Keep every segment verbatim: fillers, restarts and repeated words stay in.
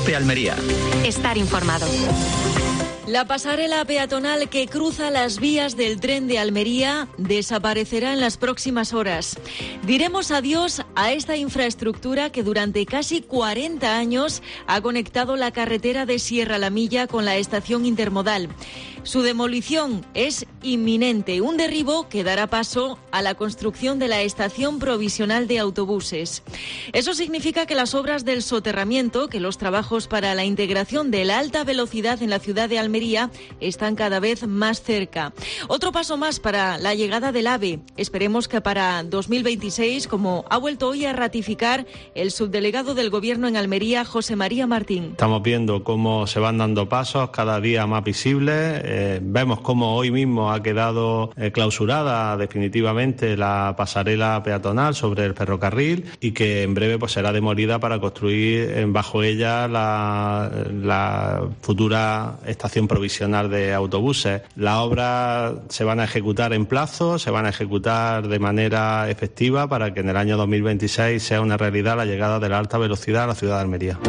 COPE Almería. Estar informado. La pasarela peatonal que cruza las vías del tren de Almería desaparecerá en las próximas horas. Diremos adiós a esta infraestructura que durante casi cuarenta años ha conectado la carretera de Sierra La Milla con la estación intermodal. Su demolición es inminente, un derribo que dará paso a la construcción de la estación provisional de autobuses. Eso significa que las obras del soterramiento, que los trabajos para la integración de la alta velocidad en la ciudad de Almería están cada vez más cerca. Otro paso más para la llegada del AVE. Esperemos que para dos mil veintiséis, como ha vuelto hoy a ratificar el subdelegado del Gobierno en Almería, José María Martín. Estamos viendo cómo se van dando pasos cada día más visibles. Eh, vemos cómo hoy mismo ha quedado eh, clausurada definitivamente la pasarela peatonal sobre el ferrocarril y que en breve pues será demolida para construir eh, bajo ella la, la futura estación provisional de autobuses. Las obras se van a ejecutar en plazo, se van a ejecutar de manera efectiva para que en el año dos mil veintiséis sea una realidad la llegada de la alta velocidad a la ciudad de Almería.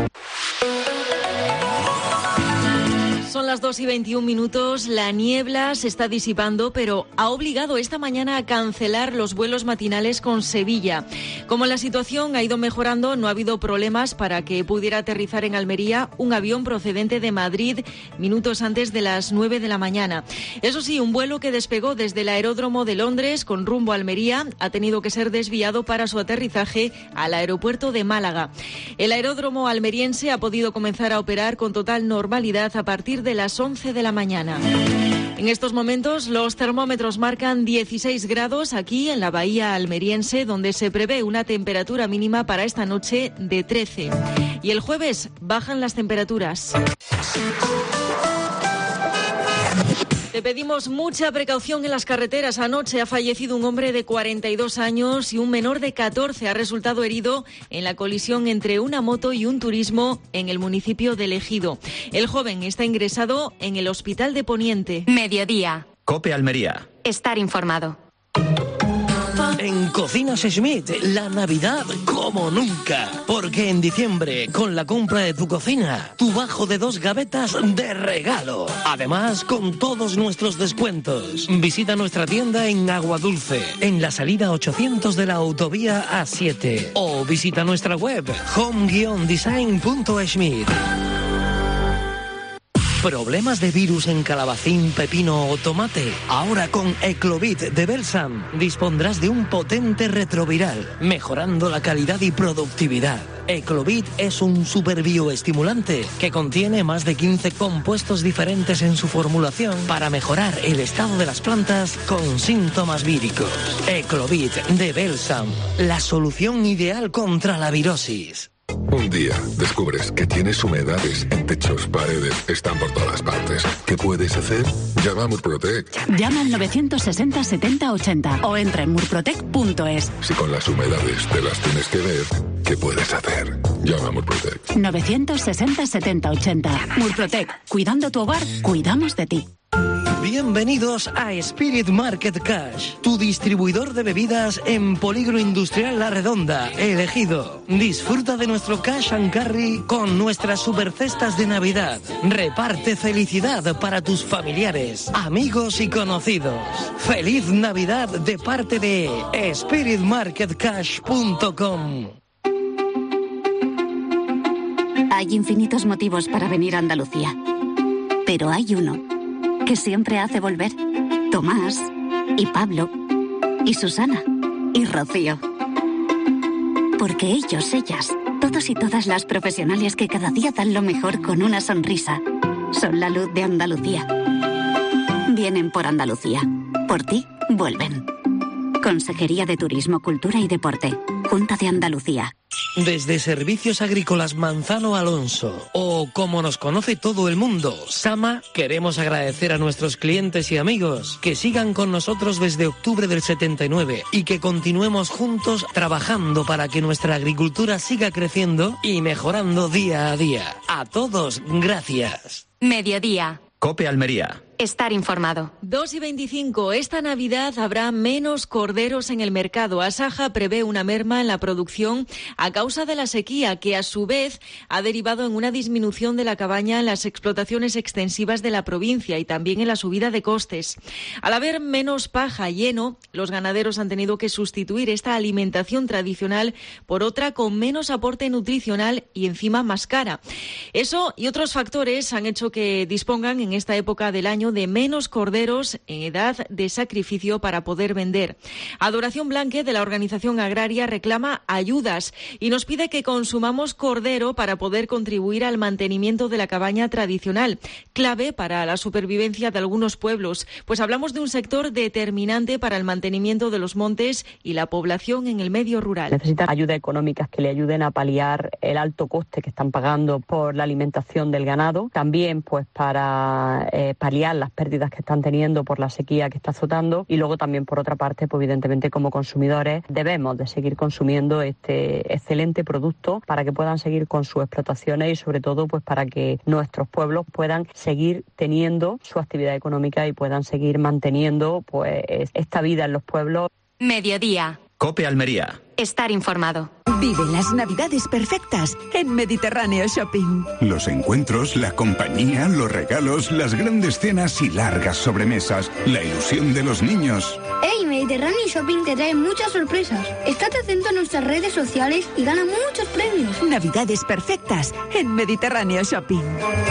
Son las dos y veintiún minutos, la niebla se está disipando, pero ha obligado esta mañana a cancelar los vuelos matinales con Sevilla. Como la situación ha ido mejorando, no ha habido problemas para que pudiera aterrizar en Almería un avión procedente de Madrid minutos antes de las nueve de la mañana. Eso sí, un vuelo que despegó desde el aeródromo de Londres con rumbo a Almería ha tenido que ser desviado para su aterrizaje al aeropuerto de Málaga. El aeródromo almeriense ha podido comenzar a operar con total normalidad a partir de las once de la mañana. En estos momentos los termómetros marcan dieciséis grados aquí en la bahía almeriense, donde se prevé una temperatura mínima para esta noche de trece. Y el jueves bajan las temperaturas. Te pedimos mucha precaución en las carreteras. Anoche ha fallecido un hombre de cuarenta y dos años y un menor de catorce ha resultado herido en la colisión entre una moto y un turismo en el municipio de Ejido. El joven está ingresado en el Hospital de Poniente. Mediodía. COPE Almería. Estar informado. En Cocinas Schmidt, la Navidad como nunca. Porque en diciembre, con la compra de tu cocina, tu bajo de dos gavetas de regalo. Además, con todos nuestros descuentos. Visita nuestra tienda en Aguadulce, en la salida ochocientos de la autovía A siete. O visita nuestra web, home guion design punto schmidt. ¿Problemas de virus en calabacín, pepino o tomate? Ahora con Eclovit de Belsam dispondrás de un potente retroviral, mejorando la calidad y productividad. Eclovit es un super bioestimulante que contiene más de quince compuestos diferentes en su formulación para mejorar el estado de las plantas con síntomas víricos. Eclovit de Belsam, la solución ideal contra la virosis. Un día descubres que tienes humedades en techos, paredes, están por todas partes. ¿Qué puedes hacer? Llama a Murprotec. Llama al novecientos sesenta setenta ochenta o entra en murprotec punto es. Si con las humedades te las tienes que ver, ¿qué puedes hacer? Llama a Murprotec. novecientos sesenta setenta ochenta. Murprotec. Cuidando tu hogar, cuidamos de ti. Bienvenidos a Spirit Market Cash, tu distribuidor de bebidas en Polígono Industrial La Redonda, El Ejido. Disfruta de nuestro cash and carry con nuestras supercestas de Navidad. Reparte felicidad para tus familiares, amigos y conocidos. ¡Feliz Navidad de parte de spirit market cash punto com! Hay infinitos motivos para venir a Andalucía, pero hay uno que siempre hace volver. Tomás, y Pablo, y Susana, y Rocío. Porque ellos, ellas, todos y todas las profesionales que cada día dan lo mejor con una sonrisa, son la luz de Andalucía. Vienen por Andalucía. Por ti, vuelven. Consejería de Turismo, Cultura y Deporte. Junta de Andalucía. Desde Servicios Agrícolas Manzano Alonso, o como nos conoce todo el mundo, Sama, queremos agradecer a nuestros clientes y amigos que sigan con nosotros desde octubre del setenta y nueve y que continuemos juntos trabajando para que nuestra agricultura siga creciendo y mejorando día a día. A todos, gracias. Mediodía. COPE Almería. Estar informado. dos y veinticinco. Esta Navidad habrá menos corderos en el mercado. Asaja prevé una merma en la producción a causa de la sequía, que a su vez ha derivado en una disminución de la cabaña en las explotaciones extensivas de la provincia y también en la subida de costes. Al haber menos paja y heno, los ganaderos han tenido que sustituir esta alimentación tradicional por otra con menos aporte nutricional y encima más cara. Eso y otros factores han hecho que dispongan en esta época del año de menos corderos en edad de sacrificio para poder vender. Adoración Blanque, de la organización agraria, reclama ayudas y nos pide que consumamos cordero para poder contribuir al mantenimiento de la cabaña tradicional, clave para la supervivencia de algunos pueblos. Pues hablamos de un sector determinante para el mantenimiento de los montes y la población en el medio rural. Necesitan ayudas económicas que le ayuden a paliar el alto coste que están pagando por la alimentación del ganado. También pues para eh, paliar las pérdidas que están teniendo por la sequía que está azotando, y luego también por otra parte, pues evidentemente como consumidores debemos de seguir consumiendo este excelente producto para que puedan seguir con sus explotaciones y sobre todo pues para que nuestros pueblos puedan seguir teniendo su actividad económica y puedan seguir manteniendo pues esta vida en los pueblos. Mediodía. COPE Almería. Estar informado. Vive las Navidades perfectas en Mediterráneo Shopping. Los encuentros, la compañía, los regalos, las grandes cenas y largas sobremesas, la ilusión de los niños. ¡Hey! Mediterráneo Shopping te trae muchas sorpresas. Estate atento a nuestras redes sociales y gana muchos premios. Navidades perfectas en Mediterráneo Shopping.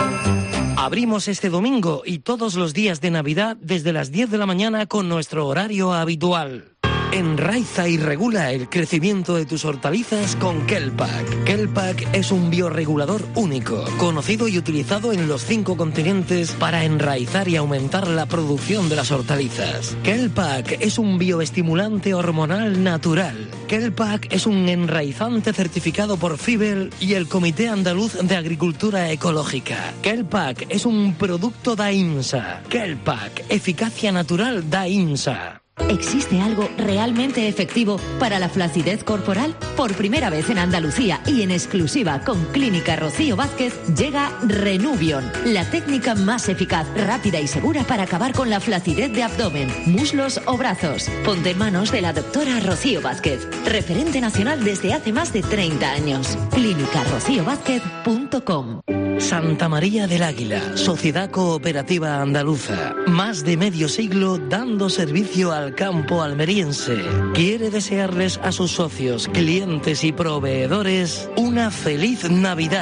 Abrimos este domingo y todos los días de Navidad desde las diez de la mañana con nuestro horario habitual. Enraiza y regula el crecimiento de tus hortalizas con Kelpak. Kelpak es un bioregulador único, conocido y utilizado en los cinco continentes para enraizar y aumentar la producción de las hortalizas. Kelpak es un bioestimulante hormonal natural. Kelpak es un enraizante certificado por Fibel y el Comité Andaluz de Agricultura Ecológica. Kelpak es un producto Daimsa. Kelpak, eficacia natural Daimsa. ¿Existe algo realmente efectivo para la flacidez corporal? Por primera vez en Andalucía y en exclusiva con Clínica Rocío Vázquez llega Renuvion, la técnica más eficaz, rápida y segura para acabar con la flacidez de abdomen, muslos o brazos. Ponte en manos de la doctora Rocío Vázquez, referente nacional desde hace más de treinta años. clínica rocío vázquez punto com. Santa María del Águila, Sociedad Cooperativa Andaluza. Más de medio siglo dando servicio al campo almeriense. Quiere desearles a sus socios, clientes y proveedores una feliz Navidad.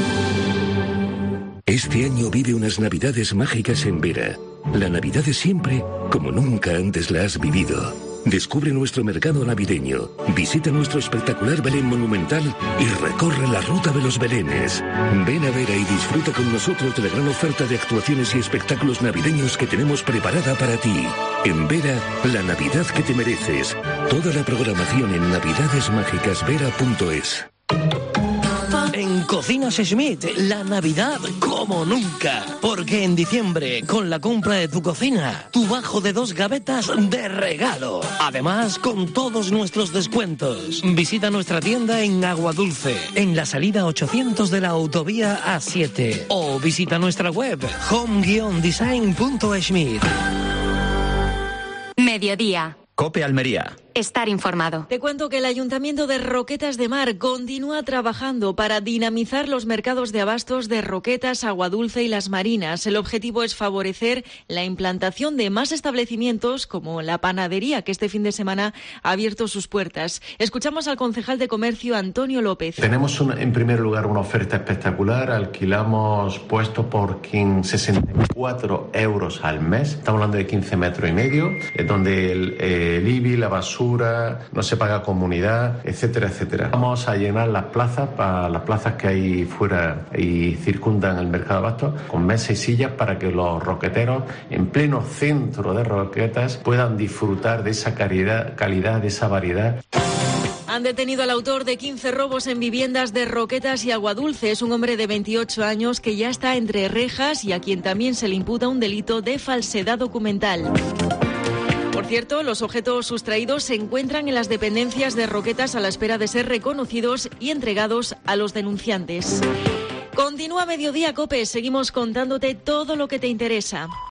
Este año vive unas Navidades mágicas en Vera. La Navidad de siempre, como nunca antes la has vivido. Descubre nuestro mercado navideño, visita nuestro espectacular Belén monumental y recorre la ruta de los Belenes. Ven a Vera y disfruta con nosotros de la gran oferta de actuaciones y espectáculos navideños que tenemos preparada para ti. En Vera, la Navidad que te mereces. Toda la programación en navidades mágicas vera punto es. En Cocinas Schmidt, la Navidad como nunca. Porque en diciembre, con la compra de tu cocina, tu bajo de dos gavetas de regalo. Además, con todos nuestros descuentos. Visita nuestra tienda en Aguadulce, en la salida ochocientos de la autovía A siete. O visita nuestra web, home guion design punto schmidt. Mediodía. COPE Almería. Estar informado. Te cuento que el Ayuntamiento de Roquetas de Mar continúa trabajando para dinamizar los mercados de abastos de Roquetas, Aguadulce y Las Marinas. El objetivo es favorecer la implantación de más establecimientos como la panadería, que este fin de semana ha abierto sus puertas. Escuchamos al concejal de Comercio, Antonio López. Tenemos una, en primer lugar una oferta espectacular. Alquilamos puestos por sesenta y cuatro euros al mes. Estamos hablando de quince metros y medio, donde el, el I B I, la basura, no se paga comunidad, etcétera, etcétera. Vamos a llenar las plazas, para las plazas que hay fuera y circundan el mercado de abastos, con mesas y sillas para que los roqueteros, en pleno centro de Roquetas, puedan disfrutar de esa calidad, calidad de esa variedad. Han detenido al autor de quince robos en viviendas de Roquetas y Aguadulce. Es un hombre de veintiocho años que ya está entre rejas y a quien también se le imputa un delito de falsedad documental. Por cierto, los objetos sustraídos se encuentran en las dependencias de Roquetas a la espera de ser reconocidos y entregados a los denunciantes. Continúa Mediodía, COPE. Seguimos contándote todo lo que te interesa.